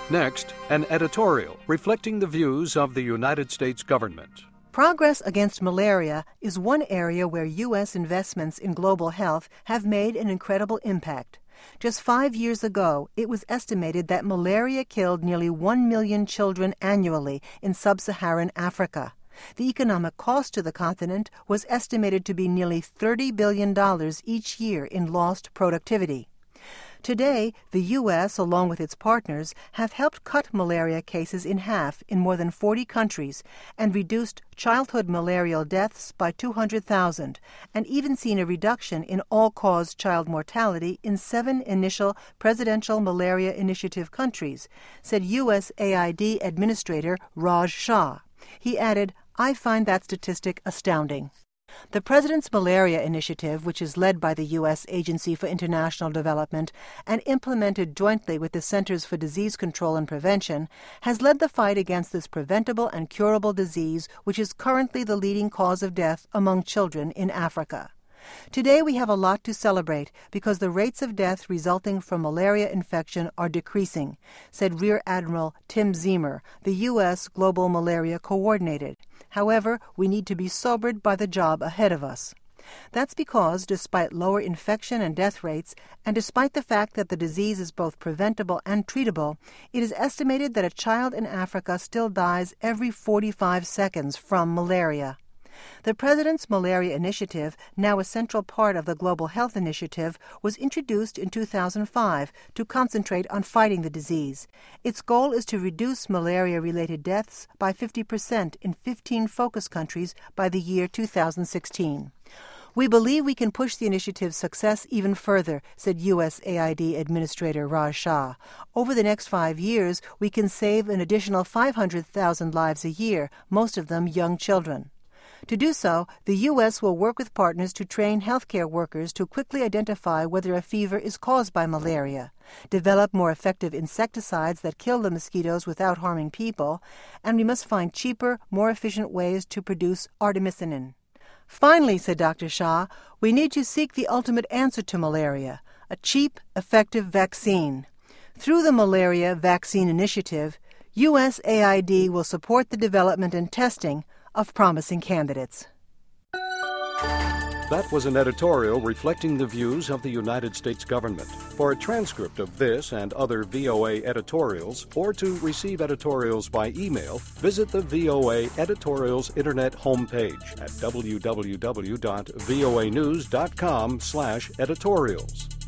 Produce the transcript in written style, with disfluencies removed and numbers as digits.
Next, an editorial reflecting the views of the United States government. Progress against malaria is one area where U.S. investments in global health have made an incredible impact. Just 5 years ago, it was estimated that malaria killed nearly 1 million children annually in sub-Saharan Africa. The economic cost to the continent was estimated to be nearly $30 billion each year in lost productivity. Today, the U.S., along with its partners, have helped cut malaria cases in half in more than 40 countries and reduced childhood malarial deaths by 200,000, and even seen a reduction in all-cause child mortality in 7 initial Presidential Malaria Initiative countries, said USAID Administrator Raj Shah. He added, "I find that statistic astounding." The President's Malaria Initiative, which is led by the U.S. Agency for International Development and implemented jointly with the Centers for Disease Control and Prevention, has led the fight against this preventable and curable disease, which is currently the leading cause of death among children in Africa. Today we have a lot to celebrate because the rates of death resulting from malaria infection are decreasing, said Rear Admiral Tim Ziemer, the U.S. Global Malaria Coordinator. However, we need to be sobered by the job ahead of us. That's because, despite lower infection and death rates, and despite the fact that the disease is both preventable and treatable, it is estimated that a child in Africa still dies every 45 seconds from malaria. The President's Malaria Initiative, now a central part of the Global Health Initiative, was introduced in 2005 to concentrate on fighting the disease. Its goal is to reduce malaria-related deaths by 50% in 15 focus countries by the year 2016. We believe we can push the initiative's success even further, said USAID Administrator Raj Shah. Over the next 5 years, we can save an additional 500,000 lives a year, most of them young children. To do so, the U.S. will work with partners to train healthcare workers to quickly identify whether a fever is caused by malaria, develop more effective insecticides that kill the mosquitoes without harming people, and we must find cheaper, more efficient ways to produce artemisinin. Finally, said Dr. Shah, we need to seek the ultimate answer to malaria, a cheap, effective vaccine. Through the Malaria Vaccine Initiative, USAID will support the development and testing of promising candidates. That was an editorial reflecting the views of the United States government. For a transcript of this and other VOA editorials, or to receive editorials by email, visit the VOA Editorials Internet homepage at www.voanews.com/editorials.